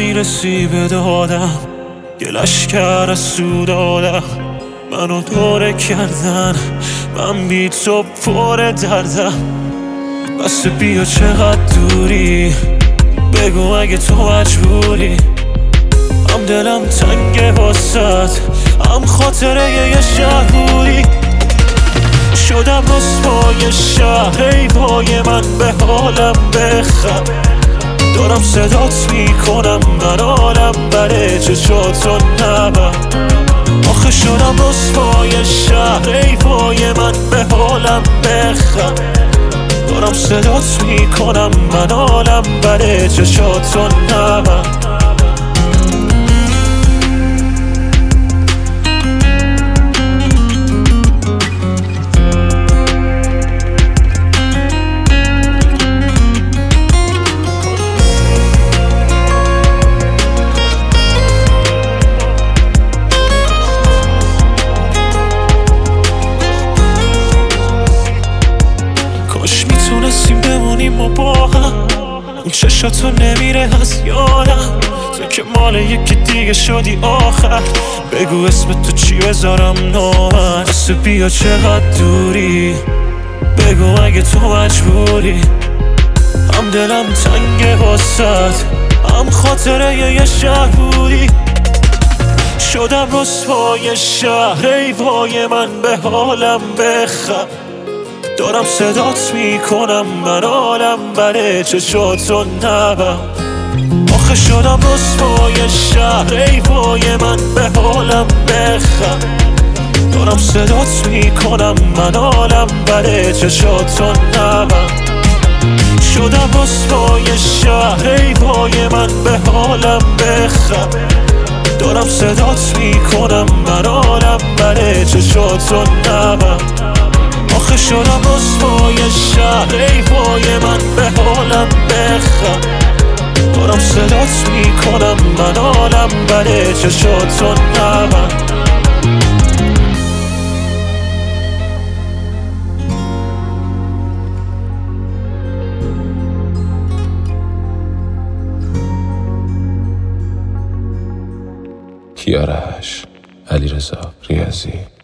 نمیرسی به دادم، یه لشکر از سود دادم منو دوره کردن، من بی تو پر دردم. بس بیا چقدر دوری، بگو اگه تو مجبوری. هم دلم تنگه واسد، هم خاطره یه شهر بودی. شدم رسوای شهر، ای وای من به حالم بخند. دارم صدات میکنم من حالم بره، چشاتو نبر. آخه شدم رسوای شهر، ای وای من به حالم بخند. دارم صدات میکنم من حالم بره، چشاتو نبر. کاش میتونستیم بمونیم ما با هم، اون چشاتو نمیره از یادم. تو که مال یکی دیگه شدی آخر، بگو اسم تو چی بذارم نامن. بس بیا چقدر دوری، بگو اگه تو مجبوری. هم دلم تنگه واسد، هم خاطره یه شهر بودی. شدم رسوای شهر، ای وای من به حالم بخند. دارم صدات میکنم من حالم بره، چشاتو نبر. آخه شدم رسوای شهر، ای وای من به حالم بخند. دارم صدات میکنم من حالم بره، چشاتو نبر. شدم رسوای شهر، ای وای من به حالم بخند. دارم صدات میکنم من حالم بره، چشاتو نبر. آخه شدم رسوای شهر، ای وای من به حالم بخند. دارم صدات میکنم من حالم بره، چشاتو نبر. کیارش علیرضا ریاضی.